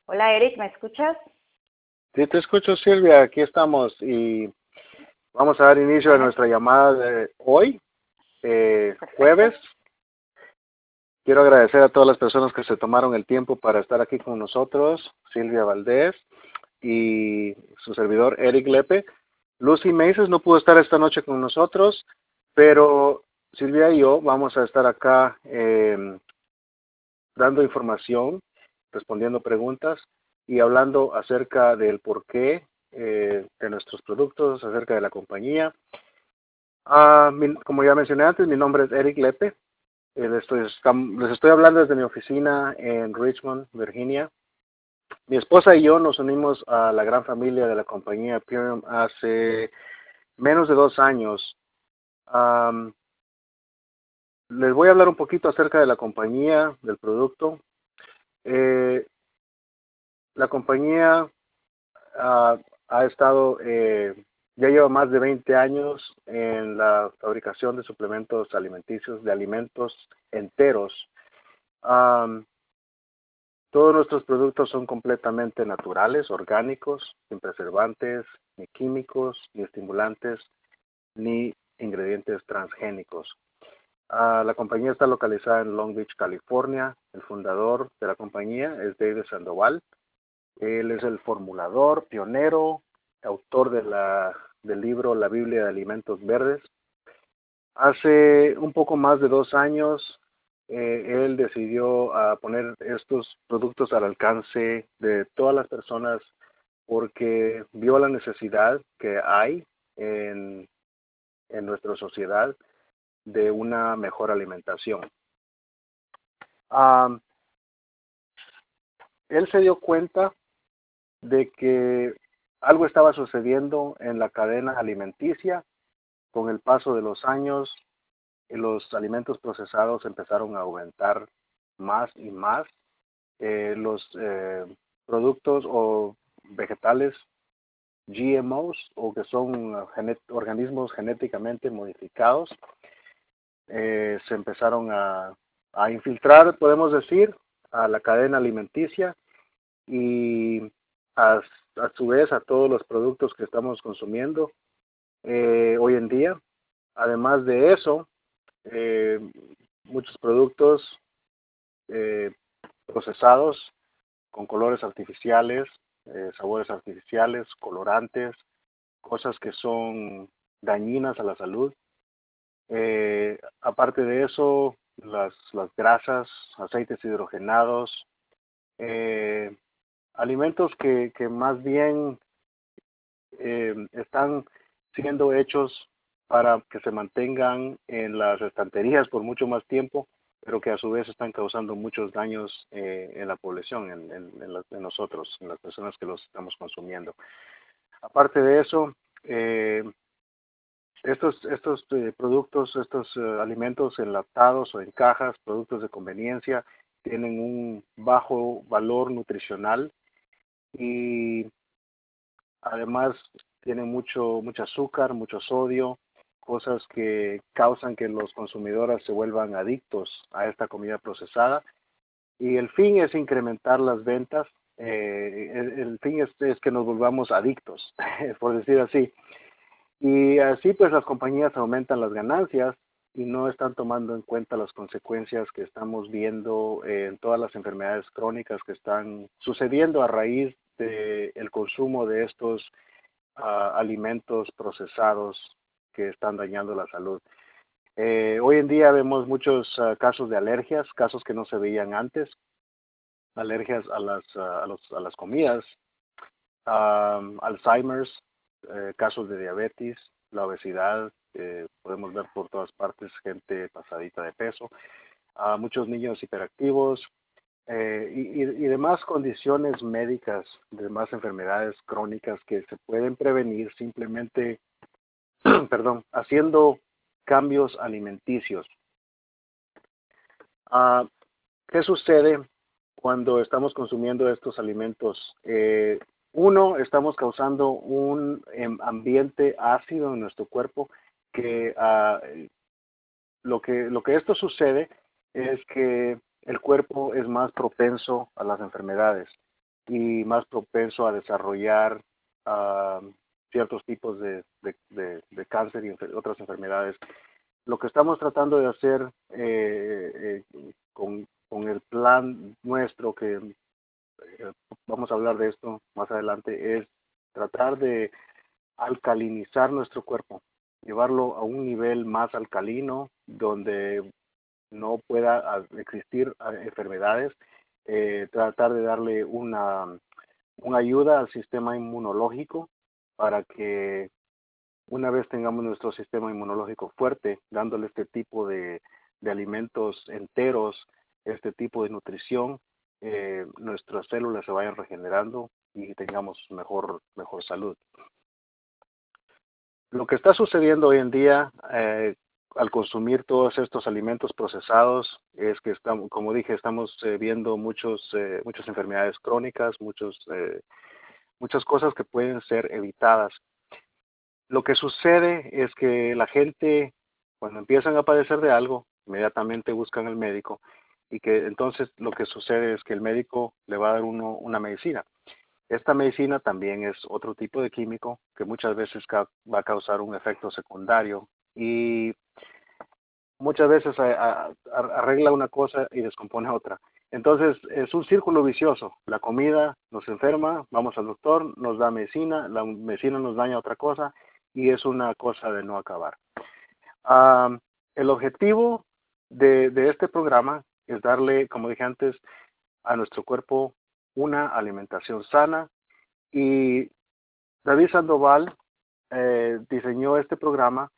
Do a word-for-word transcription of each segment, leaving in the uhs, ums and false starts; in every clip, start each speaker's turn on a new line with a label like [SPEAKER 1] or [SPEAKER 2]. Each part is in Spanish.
[SPEAKER 1] Hola Eric, ¿me escuchas?
[SPEAKER 2] Sí, te escucho, Silvia. Aquí estamos y vamos a dar inicio a
[SPEAKER 1] Bueno,
[SPEAKER 2] nuestra llamada de hoy, eh,
[SPEAKER 1] perfecto.
[SPEAKER 2] jueves. Quiero agradecer a todas las personas que se tomaron el tiempo para estar aquí con nosotros, Silvia Valdés y su servidor Eric Lepe. Lucy Meses no pudo estar esta noche con nosotros, pero Silvia y yo vamos a estar acá eh, dando información, respondiendo preguntas y hablando acerca del porqué eh, de nuestros productos, acerca de la compañía. Ah, mi- como ya mencioné antes, mi nombre es Eric Lepe. Eh, les, estoy, estam- les estoy hablando desde mi oficina en Richmond, Virginia. Mi esposa y yo nos unimos a la gran familia de la compañía Purium hace menos de dos años. Am, les voy a hablar un poquito acerca de la compañía, del producto. Eh, la compañía ah, ha estado, eh, ya lleva más de veinte años en la fabricación de suplementos alimenticios, de alimentos enteros. Um, todos nuestros productos son completamente naturales, orgánicos, sin preservantes, ni químicos, ni estimulantes, ni ingredientes transgénicos. Uh, la compañía está localizada en Long Beach, California. El fundador de la compañía es David Sandoval. Él es el formulador, pionero, autor de la, del libro La Biblia de Alimentos Verdes. Hace un poco más de dos años, eh, él decidió uh, poner estos productos al alcance de todas las personas porque vio la necesidad que hay en, en nuestra sociedad de una mejor alimentación. Um, él se dio cuenta de que algo estaba sucediendo en la cadena alimenticia. Con el paso de los años, los alimentos procesados empezaron a aumentar más y más. Eh, los eh, productos o vegetales G M Os, o que son uh, genet organismos genéticamente modificados, eh, se empezaron a, a infiltrar, podemos decir, a la cadena alimenticia y a, a su vez a todos los productos que estamos consumiendo eh, hoy en día. Además de eso, eh, muchos productos eh, procesados con colores artificiales, eh, sabores artificiales, colorantes, cosas que son dañinas a la salud. Eh, aparte de eso, las, las grasas, aceites hidrogenados, eh, alimentos que, que más bien eh, están siendo hechos para que se mantengan en las estanterías por mucho más tiempo, pero que a su vez están causando muchos daños eh, en la población, en, en, en, la, en nosotros, en las personas que los estamos consumiendo. Aparte de eso, eh, estos, estos eh, productos, estos eh, alimentos enlatados o en cajas, productos de conveniencia, tienen un bajo valor nutricional y además tienen mucho, mucho azúcar, mucho sodio, cosas que causan que los consumidores se vuelvan adictos a esta comida procesada. Y el fin es incrementar las ventas, eh, el, el, fin es, es que nos volvamos adictos, por decir así. Y así pues las compañías aumentan las ganancias y no están tomando en cuenta las consecuencias que estamos viendo en todas las enfermedades crónicas que están sucediendo a raíz del consumo de estos uh, alimentos procesados que están dañando la salud. Eh, hoy en día vemos muchos uh, casos de alergias, casos que no se veían antes, alergias a las, uh, a los, a las comidas, um, Alzheimer's, eh, casos de diabetes, la obesidad, eh, podemos ver por todas partes gente pasadita de peso, uh, muchos niños hiperactivos, Eh, y, y demás condiciones médicas, demás enfermedades crónicas que se pueden prevenir simplemente, perdón, haciendo cambios alimenticios. Uh, ¿Qué sucede cuando estamos consumiendo estos alimentos? Eh, uno, estamos causando un um, ambiente ácido en nuestro cuerpo que uh, lo que lo que esto sucede es que el cuerpo es más propenso a las enfermedades. y más propenso a desarrollar uh, ciertos tipos de, de, de, de cáncer y enfer otras enfermedades. Lo que estamos tratando de hacer eh, eh, con, con el plan nuestro, que eh, vamos a hablar de esto más adelante, es tratar de alcalinizar nuestro cuerpo, llevarlo a un nivel más alcalino, donde no pueda existir enfermedades, eh, tratar de darle una, una ayuda al sistema inmunológico para que una vez tengamos nuestro sistema inmunológico fuerte, dándole este tipo de, de alimentos enteros, este tipo de nutrición, eh, nuestras células se vayan regenerando y tengamos mejor, mejor salud. Lo que está sucediendo hoy en día eh, al consumir todos estos alimentos procesados es que estamos, como dije, estamos eh, viendo muchos, eh, muchas enfermedades crónicas, muchos, eh, muchas cosas que pueden ser evitadas. Lo que sucede es que la gente, cuando empiezan a padecer de algo, inmediatamente buscan al médico, y que entonces lo que sucede es que el médico le va a dar uno una medicina. Esta medicina también es otro tipo de químico que muchas veces va a causar un efecto secundario, y muchas veces a, a, arregla una cosa y descompone otra. Entonces es un círculo vicioso. La comida nos enferma, vamos al doctor, nos da medicina, la medicina nos daña otra cosa, y es una cosa de no acabar. Um, el objetivo de, de este programa es darle, como dije antes, a nuestro cuerpo una alimentación sana, y David Sandoval eh, diseñó este programa.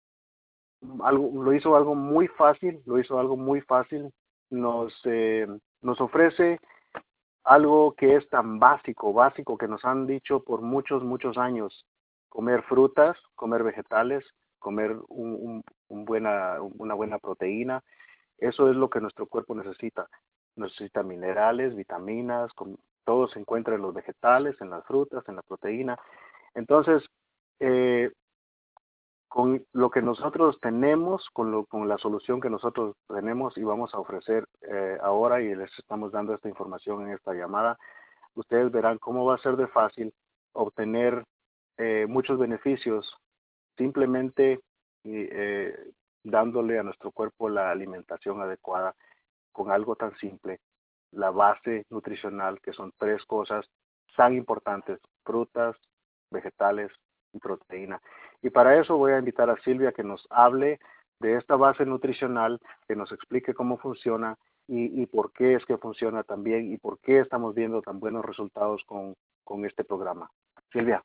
[SPEAKER 2] Algo, lo hizo algo muy fácil, lo hizo algo muy fácil. Nos, eh, nos ofrece algo que es tan básico, básico, que nos han dicho por muchos, muchos años: comer frutas, comer vegetales, comer un, un, un buena, una buena proteína. Eso es lo que nuestro cuerpo necesita. Necesita minerales, vitaminas, con, todo se encuentra en los vegetales, en las frutas, en la proteína. Entonces, eh, con lo que nosotros tenemos, con, lo, con la solución que nosotros tenemos y vamos a ofrecer eh, ahora, y les estamos dando esta información en esta llamada, ustedes verán cómo va a ser de fácil obtener eh, muchos beneficios simplemente eh, dándole a nuestro cuerpo la alimentación adecuada con algo tan simple: la base nutricional, que son tres cosas tan importantes: frutas, vegetales y proteína. Y para eso voy a invitar a Silvia que nos hable de esta base nutricional, que nos explique cómo funciona y, y por qué es que funciona tan bien y por qué estamos viendo tan buenos resultados con, con este programa. Silvia.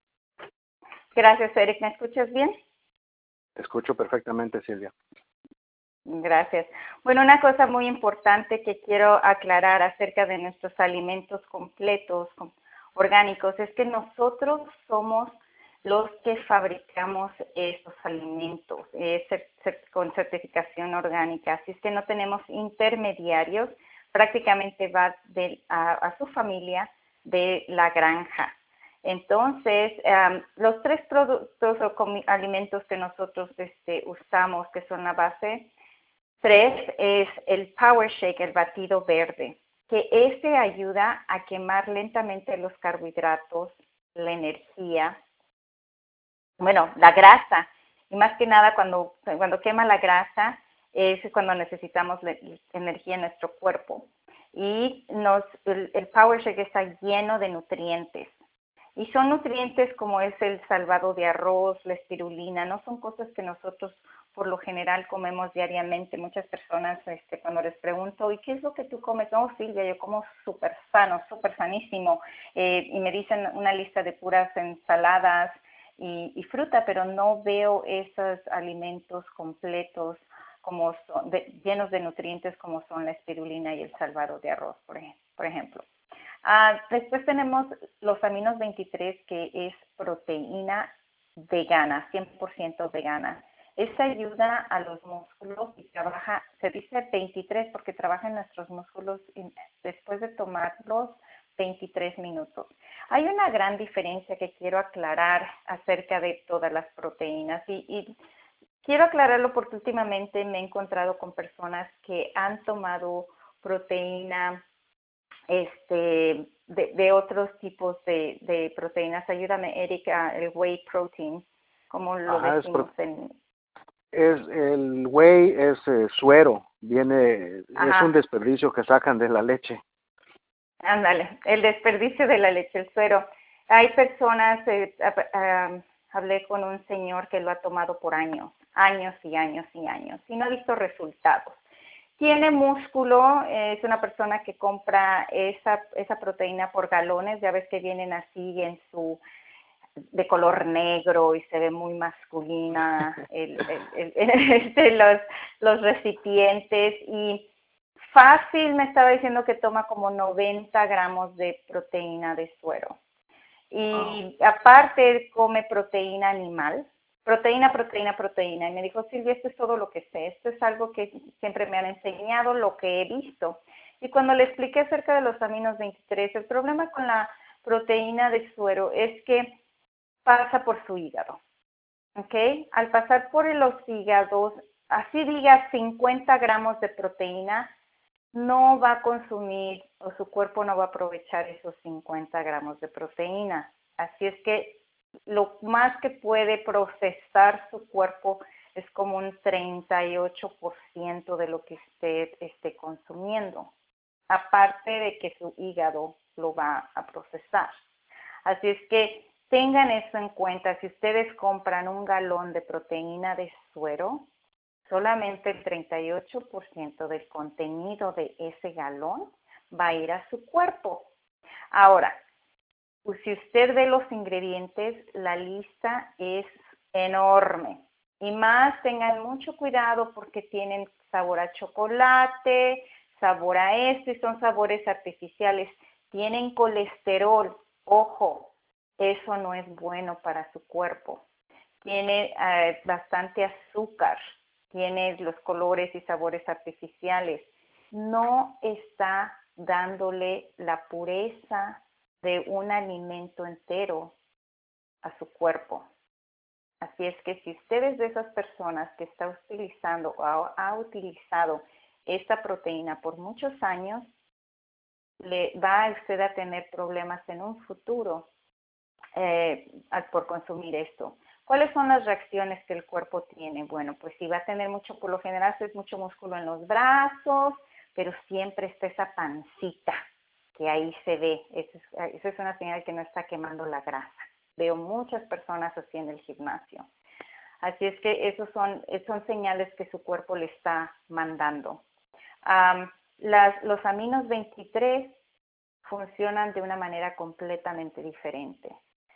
[SPEAKER 1] Gracias, Eric. ¿Me escuchas bien?
[SPEAKER 2] Te escucho perfectamente, Silvia.
[SPEAKER 1] Gracias. Bueno, una cosa muy importante que quiero aclarar acerca de nuestros alimentos completos, orgánicos, es que nosotros somos los que fabricamos estos alimentos eh, con certificación orgánica. Así es que no tenemos intermediarios, prácticamente va de, a, a su familia de la granja. Entonces, um, los tres productos o alimentos que nosotros este, usamos, que son la base, tres, es el Power Shake, el batido verde, que este ayuda a quemar lentamente los carbohidratos, la energía, bueno, la grasa, y más que nada cuando, cuando quema la grasa es cuando necesitamos la energía en nuestro cuerpo. Y nos, el, el Power Shake está lleno de nutrientes. Y son nutrientes como es el salvado de arroz, la espirulina, no son cosas que nosotros por lo general comemos diariamente. Muchas personas este, cuando les pregunto, ¿y qué es lo que tú comes? No, Silvia, yo como súper sano, súper sanísimo. Eh, y me dicen una lista de puras ensaladas y, y fruta, pero no veo esos alimentos completos como son, de, llenos de nutrientes como son la espirulina y el salvado de arroz, por, por ejemplo. Uh, después tenemos los aminos veintitrés, que es proteína vegana, cien por ciento vegana. Esta ayuda a los músculos y trabaja, se dice veintitrés porque trabaja en nuestros músculos después de tomarlos veintitrés minutos. Hay una gran diferencia que quiero aclarar acerca de todas las proteínas y, y quiero aclararlo porque últimamente me he encontrado con personas que han tomado proteína este, de, de otros tipos de, de proteínas. Ayúdame, Erika, el whey protein, como lo
[SPEAKER 2] Ajá, es,
[SPEAKER 1] decimos
[SPEAKER 2] pro-
[SPEAKER 1] en...
[SPEAKER 2] es el whey es eh, suero, viene, es un
[SPEAKER 1] Ajá,
[SPEAKER 2] desperdicio que sacan de la leche.
[SPEAKER 1] ándale, el desperdicio de la leche, el suero. Hay personas, eh, a- a- hablé con un señor que lo ha tomado por años, años y años y años, y no ha visto resultados. Tiene músculo, eh, es una persona que compra esa, esa proteína por galones, ya ves que vienen así en su, de color negro y se ve muy masculina el, el, el, este, los, los recipientes, y fácil me estaba diciendo que toma como noventa gramos de proteína de suero.
[SPEAKER 2] Wow.
[SPEAKER 1] Y aparte come proteína animal, proteína, proteína, proteína. Y me dijo, Silvia, esto es todo lo que sé, esto es algo que siempre me han enseñado, lo que he visto. Y cuando le expliqué acerca de los aminos veintitrés, el problema con la proteína de suero es que pasa por su hígado, ¿ok? Al pasar por los hígados, así diga cincuenta gramos de proteína, no va a consumir o su cuerpo no va a aprovechar esos cincuenta gramos de proteína. Así es que lo más que puede procesar su cuerpo es como un treinta y ocho por ciento de lo que usted esté consumiendo, aparte de que su hígado lo va a procesar. Así es que tengan eso en cuenta. Si ustedes compran un galón de proteína de suero, solamente el treinta y ocho por ciento del contenido de ese galón va a ir a su cuerpo. Ahora, pues si usted ve los ingredientes, la lista es enorme. Y más, tengan mucho cuidado porque tienen sabor a chocolate, sabor a esto, y son sabores artificiales. Tienen colesterol, ojo, eso no es bueno para su cuerpo. Tiene eh, bastante azúcar, tiene los colores y sabores artificiales. No está dándole la pureza de un alimento entero a su cuerpo. Así es que si usted es de esas personas que está utilizando o ha, ha utilizado esta proteína por muchos años, le va a usted a tener problemas en un futuro eh, por consumir esto. ¿Cuáles son las reacciones que el cuerpo tiene? Bueno, pues si va a tener mucho, por lo general es mucho músculo en los brazos, pero siempre está esa pancita que ahí se ve. Eso es, eso es una señal que no está quemando la grasa. Veo muchas personas así en el gimnasio. Así es que esos son, son señales que su cuerpo le está mandando. Um, las, los aminos veintitrés funcionan de una manera completamente diferente.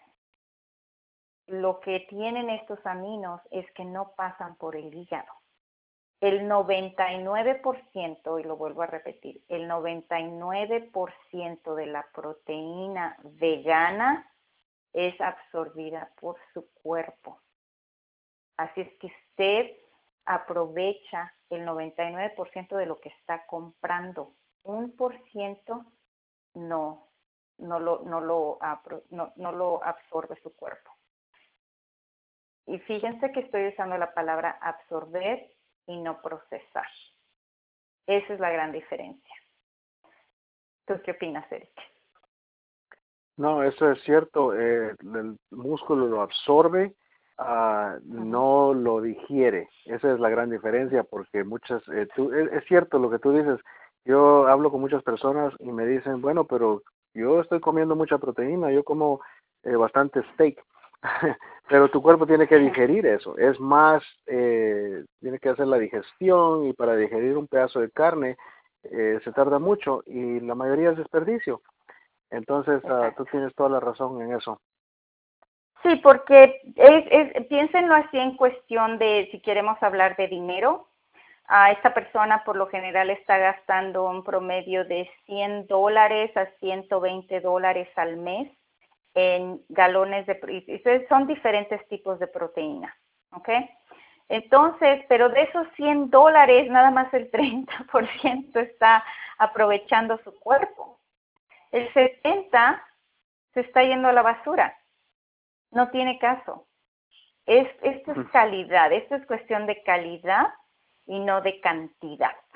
[SPEAKER 1] Lo que tienen estos aminos es que no pasan por el hígado. El noventa y nueve por ciento, y lo vuelvo a repetir, el noventa y nueve por ciento de la proteína vegana es absorbida por su cuerpo. Así es que usted aprovecha el noventa y nueve por ciento de lo que está comprando. Un por ciento no, no lo, no lo, no, no lo absorbe su cuerpo. Y fíjense que estoy usando la palabra absorber y no procesar. Esa es la gran diferencia. ¿Tú qué opinas, Eric?
[SPEAKER 2] No, eso es cierto. Eh, el músculo lo absorbe, uh, no lo digiere. Esa es la gran diferencia, porque muchas, eh, tú, es, es cierto lo que tú dices. Yo hablo con muchas personas y me dicen, bueno, pero yo estoy comiendo mucha proteína, yo como eh, bastante steak, pero tu cuerpo tiene que digerir eso. Es más, eh, tiene que hacer la digestión, y para digerir un pedazo de carne eh, se tarda mucho y la mayoría es desperdicio. Entonces, uh, tú tienes toda la razón en eso.
[SPEAKER 1] Sí, porque es, es, piénsenlo así en cuestión de si queremos hablar de dinero. Uh, esta persona por lo general está gastando un promedio de cien dólares a ciento veinte dólares al mes en galones de... Son diferentes tipos de proteína, ¿ok? Entonces, pero de esos cien dólares, nada más el treinta por ciento está aprovechando su cuerpo. El setenta se está yendo a la basura. No tiene caso. Es, esto es calidad, esto es cuestión de calidad y no de cantidad.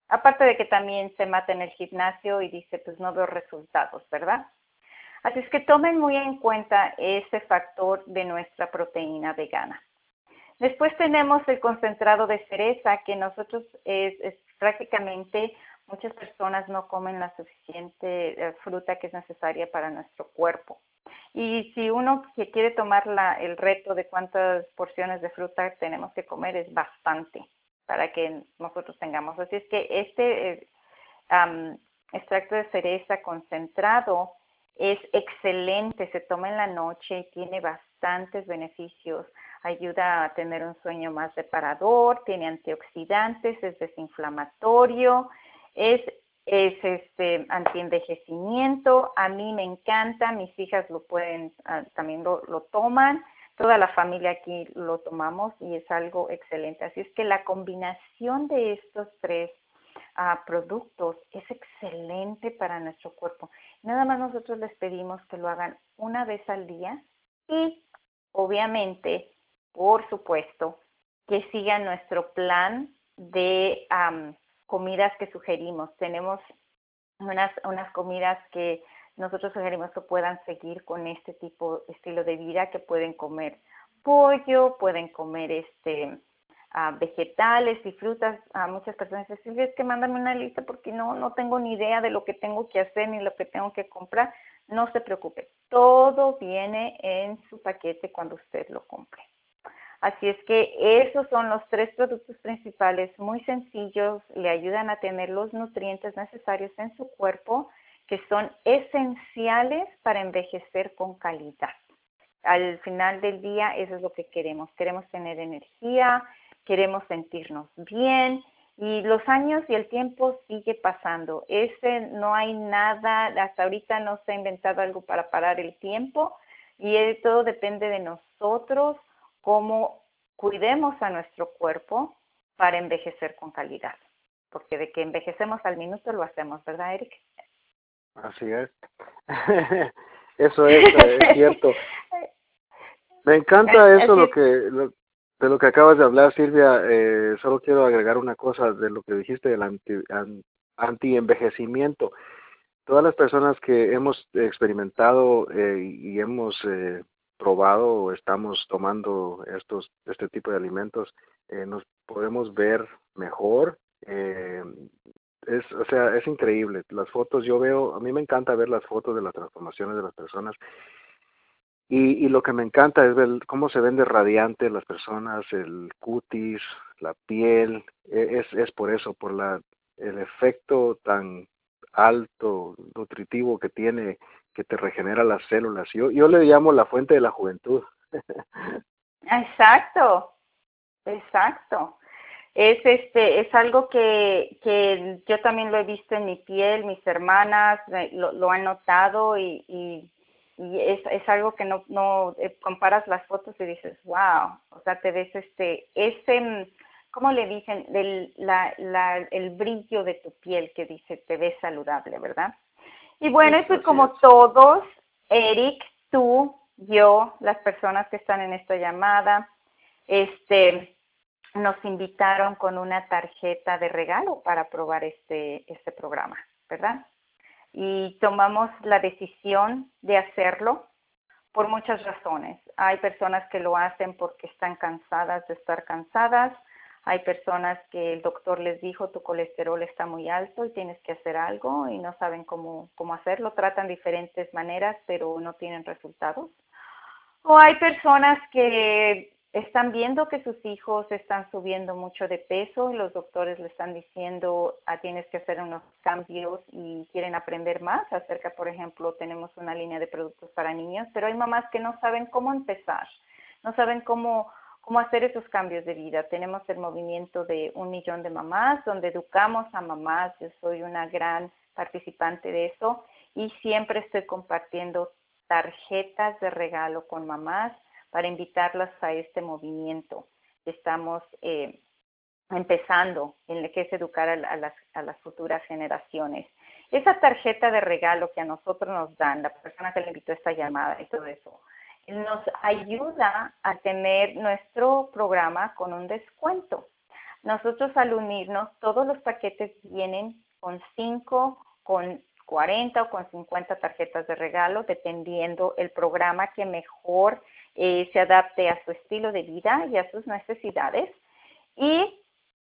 [SPEAKER 1] Aparte de que también se mata en el gimnasio y dice, pues no veo resultados, ¿verdad? Así es que tomen muy en cuenta ese factor de nuestra proteína vegana. Después tenemos el concentrado de cereza, que nosotros es, es prácticamente, muchas personas no comen la suficiente eh, fruta que es necesaria para nuestro cuerpo. Y si uno que quiere tomar la, el reto de cuántas porciones de fruta tenemos que comer, es bastante para que nosotros tengamos. Así es que este eh, um, extracto de cereza concentrado es excelente, se toma en la noche y tiene bastantes beneficios. Ayuda a tener un sueño más reparador, tiene antioxidantes, es desinflamatorio, es, es este antienvejecimiento. A mí me encanta, mis hijas lo pueden, uh, también lo, lo toman, toda la familia aquí lo tomamos y es algo excelente. Así es que la combinación de estos tres uh, productos es excelente para nuestro cuerpo. Nada más nosotros les pedimos que lo hagan una vez al día y obviamente, por supuesto, que sigan nuestro plan de um, comidas que sugerimos. Tenemos unas, unas comidas que nosotros sugerimos que puedan seguir con este tipo de estilo de vida, que pueden comer pollo, pueden comer este uh, vegetales y frutas. A uh, muchas personas dicen, Silvia, es que mándame una lista porque no, no tengo ni idea de lo que tengo que hacer ni lo que tengo que comprar. No se preocupe, todo viene en su paquete cuando usted lo compre. Así es que esos son los tres productos principales, muy sencillos, le ayudan a tener los nutrientes necesarios en su cuerpo, que son esenciales para envejecer con calidad. Al final del día, eso es lo que queremos. Queremos tener energía, queremos sentirnos bien, y los años y el tiempo sigue pasando. Ese no hay nada, hasta ahorita no se ha inventado algo para parar el tiempo, y todo depende de nosotros, cómo cuidemos a nuestro cuerpo para envejecer con calidad. Porque de que envejecemos al minuto lo hacemos, ¿verdad, Eric?
[SPEAKER 2] Así es. Eso es, es cierto. Me encanta eso, lo que lo, de lo que acabas de hablar, Silvia. Eh, solo quiero agregar una cosa de lo que dijiste del anti, an, anti-envejecimiento. Todas las personas que hemos experimentado eh, y hemos eh, probado o estamos tomando estos este tipo de alimentos, eh, nos podemos ver mejor. Eh, es, o sea, es increíble. Las fotos, yo veo, a mí me encanta ver las fotos de las transformaciones de las personas. Y, y lo que me encanta es ver cómo se ven de radiante las personas, el cutis, la piel. Es, es por eso, por la el efecto tan alto, nutritivo que tiene, que te regenera las células. Yo, yo le llamo la fuente de la juventud.
[SPEAKER 1] Exacto, exacto. Es este, es algo que, que yo también lo he visto en mi piel, mis hermanas lo, lo han notado y, y, y es, es algo que no, no eh, comparas las fotos y dices, wow, o sea, te ves este, ese, ¿cómo le dicen? El, la, la, el brillo de tu piel que dice, te ves saludable, ¿verdad? Y bueno,
[SPEAKER 2] Es,
[SPEAKER 1] eso es
[SPEAKER 2] así
[SPEAKER 1] como
[SPEAKER 2] es.
[SPEAKER 1] todos, Eric, tú, yo, las personas que están en esta llamada, este, nos invitaron con una tarjeta de regalo para probar este, este programa, ¿verdad? Y tomamos la decisión de hacerlo por muchas razones. Hay personas que lo hacen porque están cansadas de estar cansadas. Hay personas que el doctor les dijo tu colesterol está muy alto y tienes que hacer algo y no saben cómo, cómo hacerlo. Tratan diferentes maneras, pero no tienen resultados. O hay personas que están viendo que sus hijos están subiendo mucho de peso y los doctores le están diciendo, ah, tienes que hacer unos cambios y quieren aprender más acerca, por ejemplo, tenemos una línea de productos para niños, pero hay mamás que no saben cómo empezar, no saben cómo, cómo hacer esos cambios de vida. Tenemos el movimiento de un millón de mamás, donde educamos a mamás. Yo soy una gran participante de eso y siempre estoy compartiendo tarjetas de regalo con mamás para invitarlas a este movimiento. Estamos eh, empezando en lo que es educar a, a, las, a las futuras generaciones. Esa tarjeta de regalo que a nosotros nos dan, la persona que le invitó a esta llamada y todo eso, nos ayuda a tener nuestro programa con un descuento. Nosotros al unirnos, todos los paquetes vienen con cinco, con cuarenta o con cincuenta tarjetas de regalo, dependiendo el programa que mejor eh, se adapte a su estilo de vida y a sus necesidades. Y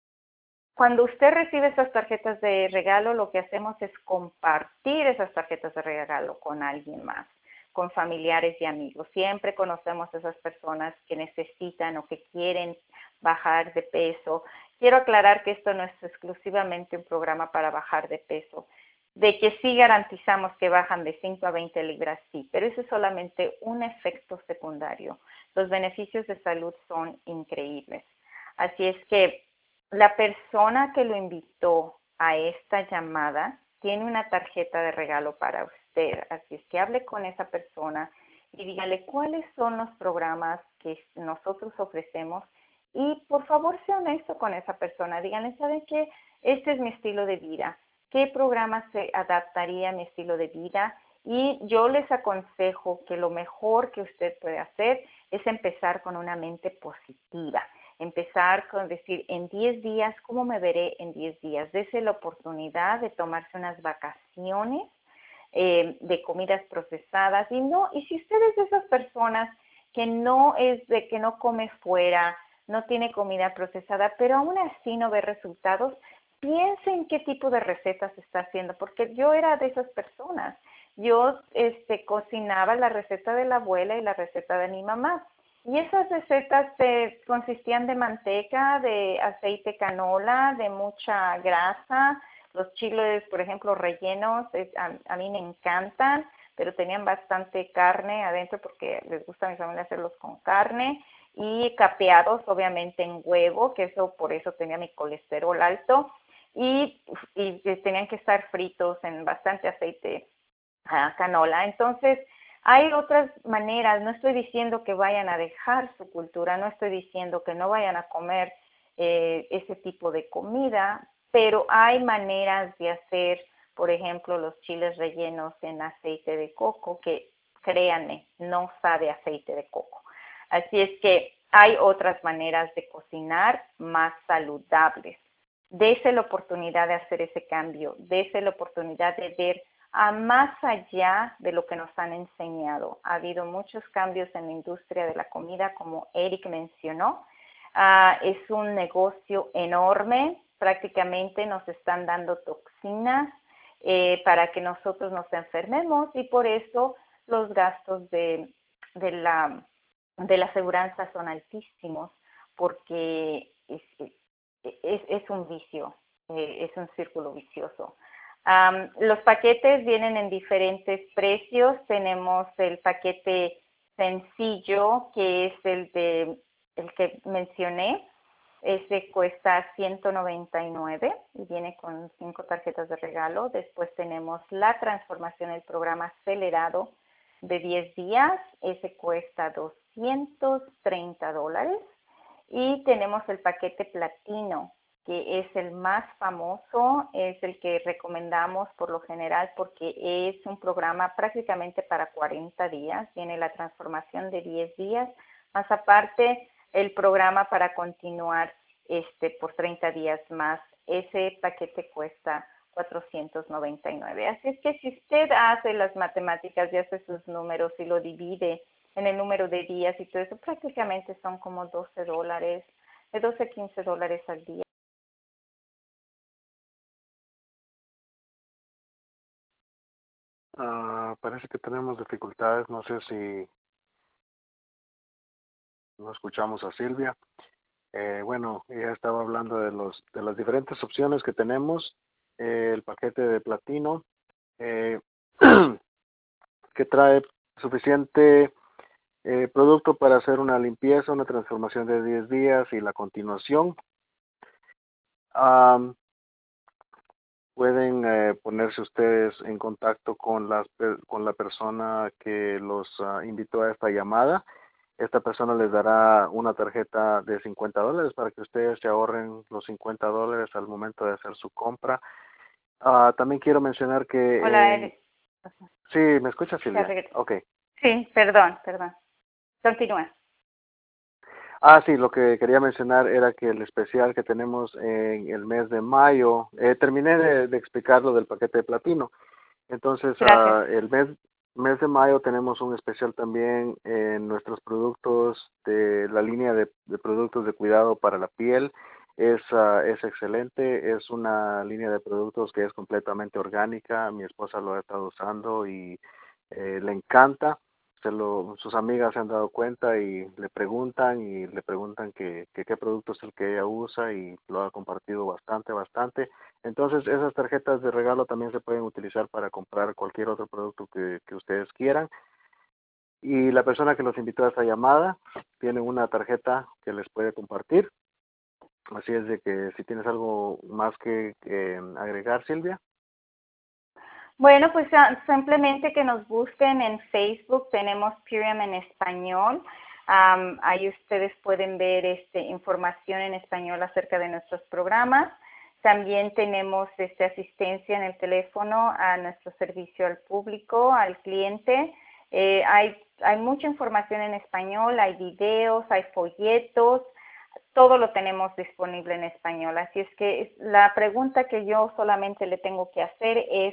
[SPEAKER 1] cuando usted recibe esas tarjetas de regalo, lo que hacemos es compartir esas tarjetas de regalo con alguien más, con familiares y amigos. Siempre conocemos a esas personas que necesitan o que quieren bajar de peso. Quiero aclarar que esto no es exclusivamente un programa para bajar de peso. De que sí garantizamos que bajan de cinco a veinte libras, sí, pero eso es solamente un efecto secundario. Los beneficios de salud son increíbles. Así es que la persona que lo invitó a esta llamada tiene una tarjeta de regalo para usted. Así es que hable con esa persona y dígale cuáles son los programas que nosotros ofrecemos y por favor sea honesto con esa persona. Díganle, ¿saben qué? Este es mi estilo de vida. ¿Qué programa se adaptaría a mi estilo de vida? Y yo les aconsejo que lo mejor que usted puede hacer es empezar con una mente positiva. Empezar con decir, en diez días, ¿cómo me veré en diez días? Dese la oportunidad de tomarse unas vacaciones eh, de comidas procesadas. Y no, y si usted es de esas personas que no es de que no come fuera, no tiene comida procesada, pero aún así no ve resultados, piense en qué tipo de recetas está haciendo, porque yo era de esas personas. Yo este, cocinaba la receta de la abuela y la receta de mi mamá. Y esas recetas eh, consistían de manteca, de aceite canola, de mucha grasa. Los chiles, por ejemplo, rellenos, es, a, a mí me encantan, pero tenían bastante carne adentro porque les gusta a mi familia hacerlos con carne. Y capeados, obviamente, en huevo, que eso por eso tenía mi colesterol alto. Y, y tenían que estar fritos en bastante aceite uh, canola. Entonces, hay otras maneras. No estoy diciendo que vayan a dejar su cultura, no estoy diciendo que no vayan a comer eh, ese tipo de comida, pero hay maneras de hacer, por ejemplo, los chiles rellenos en aceite de coco, que créanme, no sabe aceite de coco. Así es que hay otras maneras de cocinar más saludables. Dese la oportunidad de hacer ese cambio, dese la oportunidad de ver a más allá de lo que nos han enseñado. Ha habido muchos cambios en la industria de la comida, como Eric mencionó. Uh, es un negocio enorme, prácticamente nos están dando toxinas eh, para que nosotros nos enfermemos y por eso los gastos de, de la de la aseguranza son altísimos porque es, es, es un vicio, eh, es un círculo vicioso. Um, los paquetes vienen en diferentes precios. Tenemos el paquete sencillo, que es el de el que mencioné. Ese cuesta ciento noventa y nueve y viene con cinco tarjetas de regalo. Después tenemos la transformación del programa acelerado de diez días. Ese cuesta doscientos treinta dólares. Y tenemos el paquete platino, que es el más famoso, es el que recomendamos por lo general porque es un programa prácticamente para cuarenta días. Viene la transformación de diez días, más aparte el programa para continuar este por treinta días más. Ese paquete cuesta cuatrocientos noventa y nueve. Así es que si usted hace las matemáticas y hace sus números y lo divide en el número de días y todo eso, prácticamente son como doce dólares, de doce a quince dólares al día.
[SPEAKER 2] Uh, parece que tenemos dificultades, no sé si no escuchamos a Silvia. Eh, bueno, ella estaba hablando de los de las diferentes opciones que tenemos. Eh, el paquete de platino, eh, que trae suficiente eh, producto para hacer una limpieza, una transformación de diez días y la continuación. Um, pueden eh, ponerse ustedes en contacto con, las, con la persona que los uh, invitó a esta llamada. Esta persona les dará una tarjeta de cincuenta dólares para que ustedes se ahorren los cincuenta dólares al momento de hacer su compra. Uh, también quiero mencionar que...
[SPEAKER 1] Hola,
[SPEAKER 2] Eh,
[SPEAKER 1] Eric.
[SPEAKER 2] sí, ¿me escucha, Silvia? Ok.
[SPEAKER 1] Sí, perdón, perdón. Continúa.
[SPEAKER 2] Ah, sí, lo que quería mencionar era que el especial que tenemos en el mes de mayo, eh, terminé de, de explicar lo del paquete de platino. Entonces,
[SPEAKER 1] Gracias.
[SPEAKER 2] uh, el mes, mes de mayo tenemos un especial también en nuestros productos de la línea de, de productos de cuidado para la piel. Es, uh, es excelente, es una línea de productos que es completamente orgánica. Mi esposa lo ha estado usando y eh, le encanta. Se lo, sus amigas se han dado cuenta y le preguntan y le preguntan que, que qué producto es el que ella usa y lo ha compartido bastante, bastante. Entonces, esas tarjetas de regalo también se pueden utilizar para comprar cualquier otro producto que, que ustedes quieran. Y la persona que los invitó a esta llamada tiene una tarjeta que les puede compartir. Así es de que si tienes algo más que eh, agregar, Silvia.
[SPEAKER 1] Bueno, pues ya, simplemente que nos busquen en Facebook, tenemos Purium en español. Um, ahí ustedes pueden ver este, información en español acerca de nuestros programas. También tenemos este, asistencia en el teléfono a nuestro servicio al público, al cliente. Eh, hay, hay mucha información en español, hay videos, hay folletos, todo lo tenemos disponible en español. Así es que la pregunta que yo solamente le tengo que hacer es,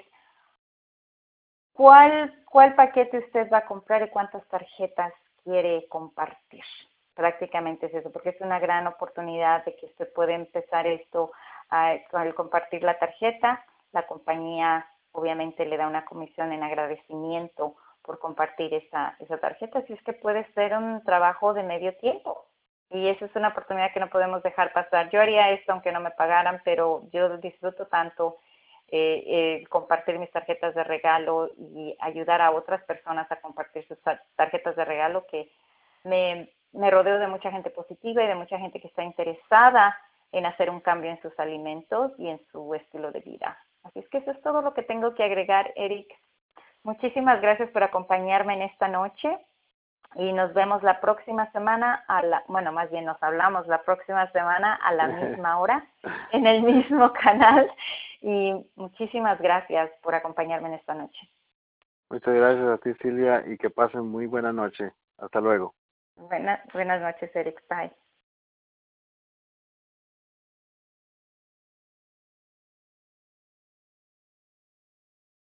[SPEAKER 1] ¿Cuál, ¿Cuál paquete usted va a comprar y cuántas tarjetas quiere compartir? Prácticamente es eso, porque es una gran oportunidad de que usted puede empezar esto uh, al compartir la tarjeta. La compañía obviamente le da una comisión en agradecimiento por compartir esa, esa tarjeta, así es que puede ser un trabajo de medio tiempo. Y esa es una oportunidad que no podemos dejar pasar. Yo haría esto aunque no me pagaran, pero yo disfruto tanto Eh, eh, compartir mis tarjetas de regalo y ayudar a otras personas a compartir sus tarjetas de regalo, que me, me rodeo de mucha gente positiva y de mucha gente que está interesada en hacer un cambio en sus alimentos y en su estilo de vida. Así es que eso es todo lo que tengo que agregar, Eric. Muchísimas gracias por acompañarme en esta noche y nos vemos la próxima semana, a la, bueno, más bien nos hablamos la próxima semana a la misma hora, en el mismo canal. Y muchísimas gracias por acompañarme en esta noche.
[SPEAKER 2] Muchas gracias a ti, Silvia, y que pasen muy buena noche. Hasta luego.
[SPEAKER 1] Buena, buenas noches, Eric. Bye.